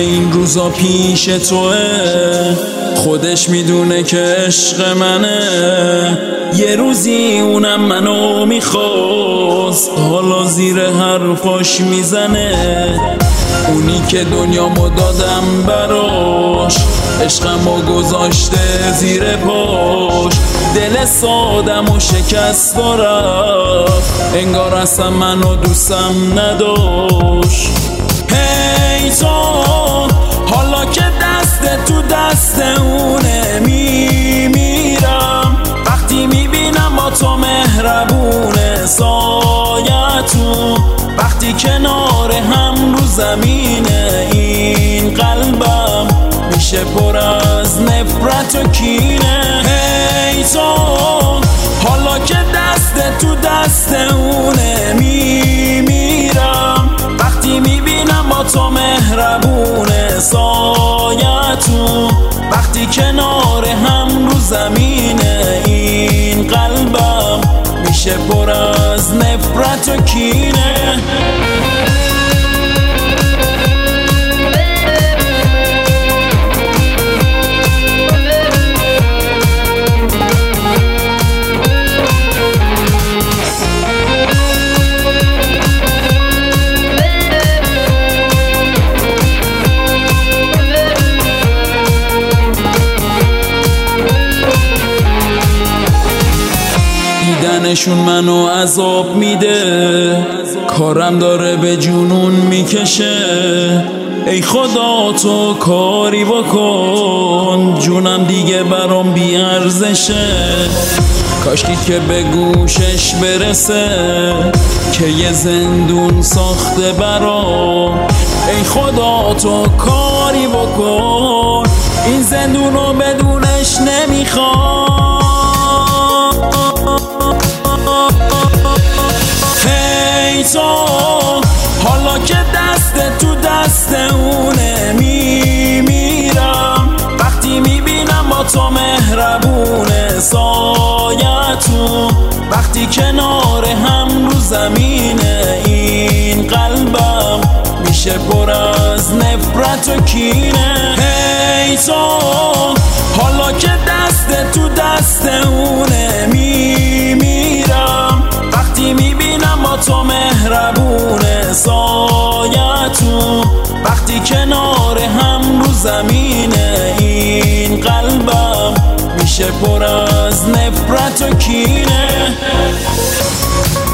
این روزا پیش توه، خودش میدونه که عشق منه. یه روزی اونم منو میخواست، حالا زیر حرفاش میزنه. اونی که دنیامو دادم براش، عشقمو گذاشته زیر پاش. دل سادمو شکست و رفت، انگار اصلا منو دوستم نداشت. هی تو حالا که دست تو دست اونه، میمیرم وقتی میبینم با تو مهربونه. سایتون وقتی کنار هم رو زمینه، این قلبم میشه پر از نفرت و کینه. هی تو حالا که دست تو دست اونه، میمیرم وقتی میبینم با تو مهربونه. سایتون وقتی کنار هم رو زمینه، این قلبم میشه پر از نفرت و کینه. دیدنشون منو عذاب میده، کارم داره به جنون میکشه. ای خدا تو کاری بکن، جونم دیگه برام بیارزشه. کاشکی که به گوشش برسه که یه زندون ساخته برام. ای خدا تو کاری بکن، این زندون رو بدونش نمیخوام. هی تو حالا که دست تو دست اونه، میمیرم وقتی میبینم با تو مهربونه. سایتون وقتی کنار هم رو زمینه، این قلبم میشه پر از نفرت و کینه. هی تو حالا که دست تو دست اونه، میمیرم وقتی میبینم با تو مهربونه. سایتون وقتی کنار هم رو زمینه، این قلبم میشه پر از نفرت و کینه.